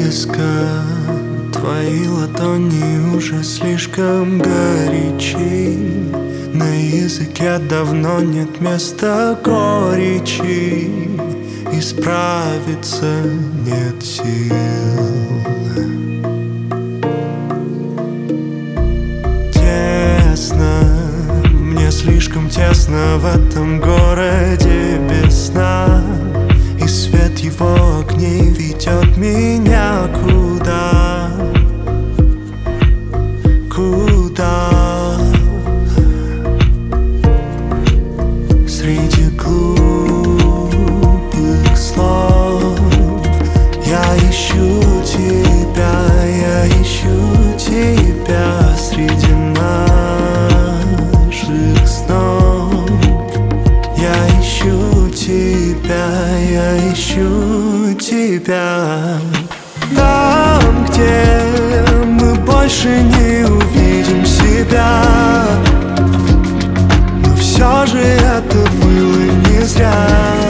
близко, твои ладони уже слишком горячи. На языке давно нет места горечи, исправиться нет сил. Тесно, мне слишком тесно в этом городе без сна, и свет его огней ведет меня куда? Куда? Среди глупых слов я ищу тебя, я ищу тебя среди наших снов. Я ищу тебя, я ищу тебя. Там, где мы больше не увидим себя, но все же это было не зря.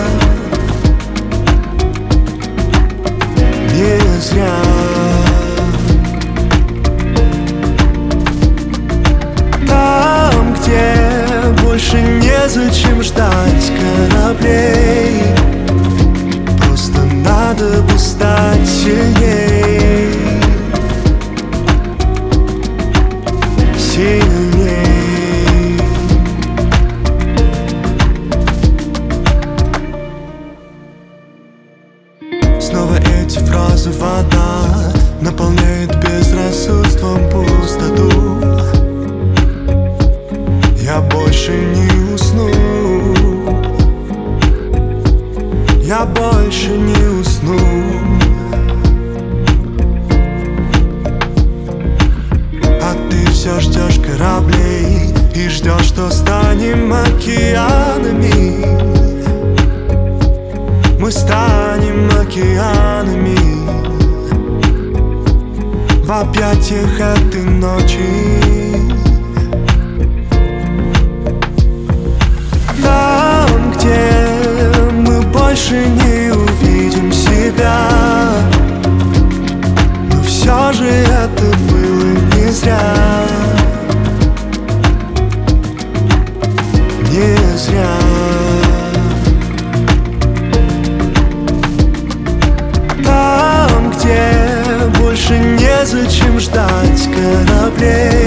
Не зря. Там, где больше незачем ждать кораблей, просто надо бы стать сильней. Сильней. Снова эти фразы вода наполняет безрассудством пустоту. Я больше не усну, я больше не усну. А ты все ждешь кораблей и ждешь, что станем океанами. Мы станем океанами в объятиях этой ночи. Там, где мы больше не увидим себя, но все же это было не зря. Не зря. Там, где больше незачем ждать кораблей,